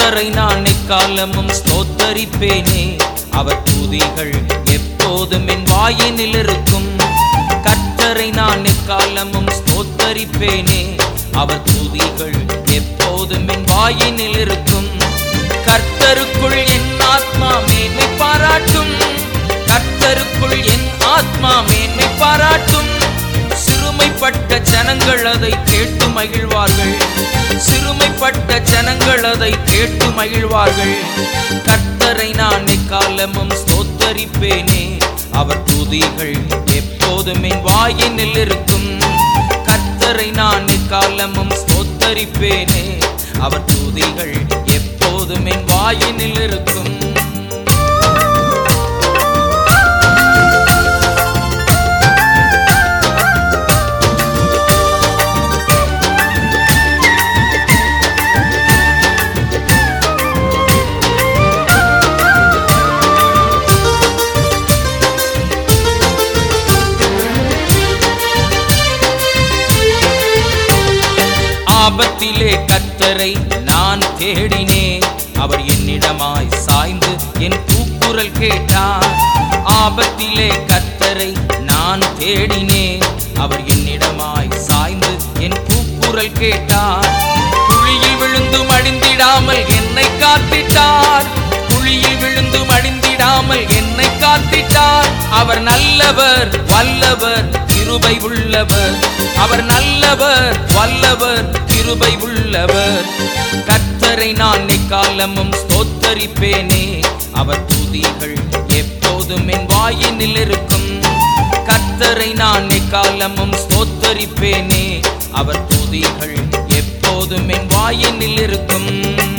கர்த்தரை நான் எக்காலமும் ஸ்தோத்தரிப்பேனே, அவர் துதிகள் எப்போதும் என் வாயினில் இருக்கும். கர்த்தரை நான் எக்காலமும் ஸ்தோத்தரிப்பேனே, அவர் துதிகள் எப்போதும் என் வாயினில் இருக்கும். கர்த்தருக்குள் என் ஆத்மா மேன்மை பாராட்டும், கர்த்தருக்குள் என் ஆத்மா மேன்மை பாராட்டும். சிறுமைப்பட்ட ஜனங்கள் அதை கேட்டு மகிழ்வார்கள், சிறுமைப்பட்ட ஜனங்கள் அதை கேட்டு மகிழ்வார்கள். கர்த்தரை நான் எக்காலமும் ஸ்தோத்தரிப்பேனே, அவர் துதிகள் எப்போதும் என் வாயினில் இருக்கும். கர்த்தரை நான் எக்காலமும் ஸ்தோத்தரிப்பேனே, அவர் துதிகள் எப்போதும் என் வாயினில் இருக்கும். ஆபத்திலே கர்த்தரை நான் தேடினேன், அவர் என்னிடமாய் சாய்ந்து என் கூக்குரல் கேட்டார். ஆபத்திலே கர்த்தரை நான் தேடினேன், அவர் என்னிடமாய் சாய்ந்து என் கூக்குரல் கேட்டார். குழியில் விழுந்து மடிந்திடாமல் என்னை காத்திட்டார், குழியில் விழுந்து மடிந்திடாமல் என்னை காத்திட்டார். அவர் நல்லவர் வல்லவர் கிருபை உள்ளவர், அவர் நல்லவர் வல்லவர் கிருபை உள்ளவர். கர்த்தரை நான் எக்காலமும் ஸ்தோத்தரிப்பேனே, அவர் துதிகள் எப்போதும் என் வாயினில் இருக்கும். கர்த்தரை நான் எக்காலமும் ஸ்தோத்தரிப்பேனே, அவர் துதிகள் எப்போதும் என் வாயினில் இருக்கும்.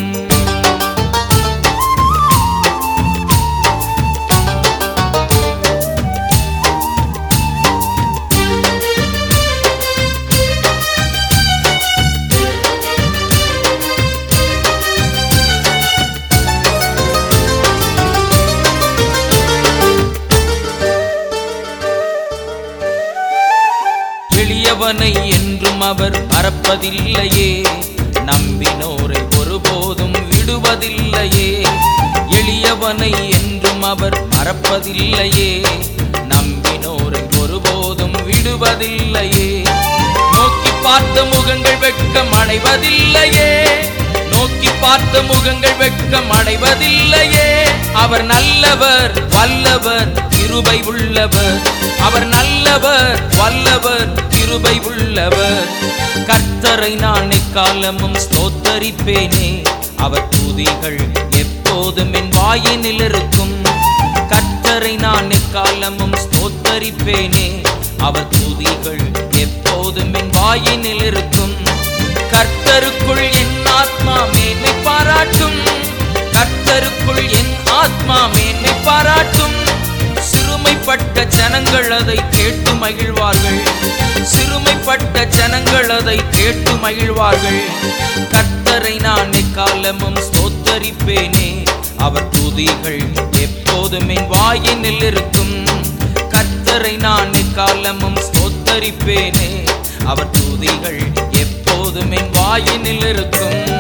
எளியவனை என்றும் அவர் மறப்பதில்லையே, நம்பினோரை ஒருபோதும் விடுவதில்லையே. எளியவனை என்றும் அவர் மறப்பதில்லையே, நம்பினோரை ஒருபோதும் விடுவதில்லையே. நோக்கி பார்த்த முகங்கள் வெட்கம் அடைவதில்லையே, நோக்கி பார்த்த முகங்கள் வெட்கம் அடைவதில்லையே. அவர் நல்லவர் வல்லவர் கிருபை உள்ளவர், அவர் நல்லவர் வல்லவர் கிருபை உள்ளவர். கர்த்தரை நான் எக்காலமும் ஸ்தோத்தரிப்பேனே, அவர் துதிகள் எப்போதும் என் வாயினில் இருக்கும். கர்த்தரை நான் எக்காலமும் ஸ்தோத்தரிப்பேனே, அவர் துதிகள் எப்போதும் என் வாயினில் இருக்கும். கர்த்தருக்குள் என் ஆத்மா மேன்மை பாராட்டும், கர்த்தருக்குள் என் ஆத்மா மேன்மை பாராட்டும். சிறுமைப்பட்ட ஜனங்கள் அதை கேட்டு மகிழ்வார்கள், சிறுமைப்பட்ட ஜனங்கள் அதை கேட்டு மகிழ்வார்கள். கர்த்தரை நான் எக்காலமும் ஸ்தோத்தரிப்பேனே, அவர் துதிகள் எப்போதும் என் வாயினில் இருக்கும். கர்த்தரை நான் எக்காலமும் ஸ்தோத்தரிப்பேனே, அவர் துதிகள் எப்போதும் என் வாயினில் இருக்கும்.